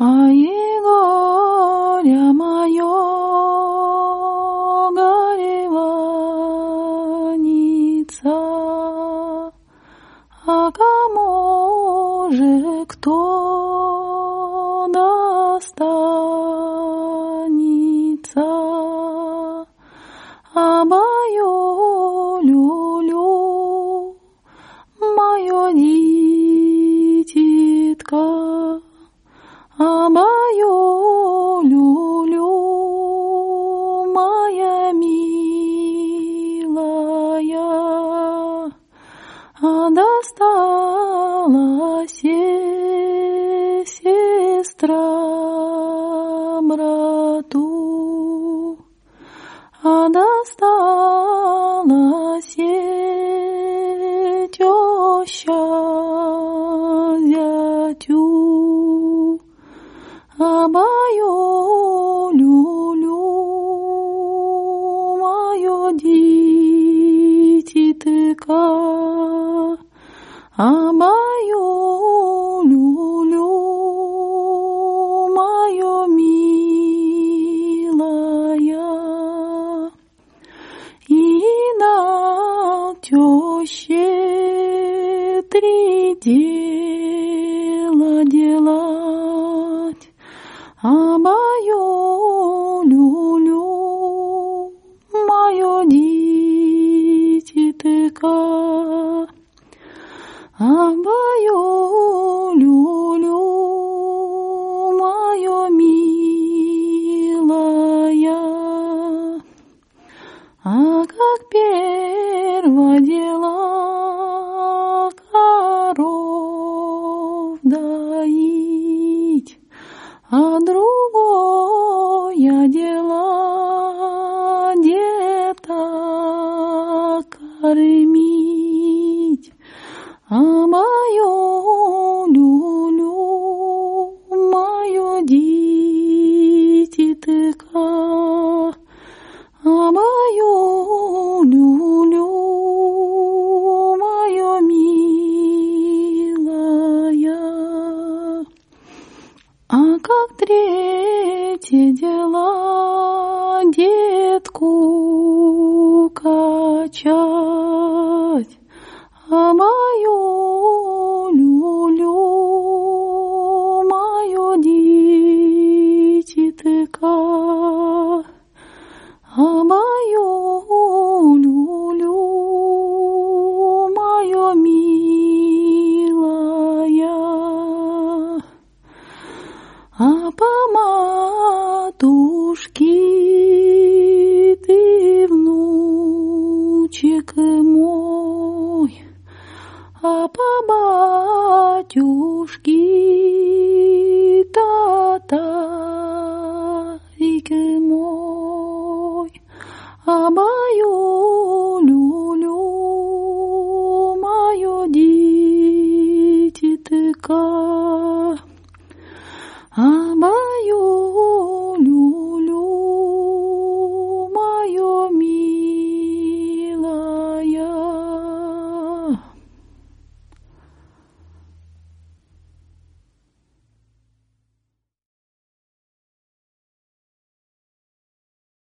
Ай, горе мое, гореваница, а кому же кто достанется? А мое люлю, мое дитятко, а мое люлю, моя милая, а досталась сестра брату, а досталась теща зятю, а мою люлю, мое дитятко, а мою люлю, мое милая, и на теще 3 дела делать, а мою люлю, мое дитятко, а мою люлю, мое милая, а как первое дело коров доить, а другое дело деток кормить, а мою люлю, мое дитятко, а мою люлю, мое милая, а как 3 дело детку качать, а мою люлю, мое дитятко, а мою люлю, мое милая, а по матушке ты, внучек мой, а по батюшке та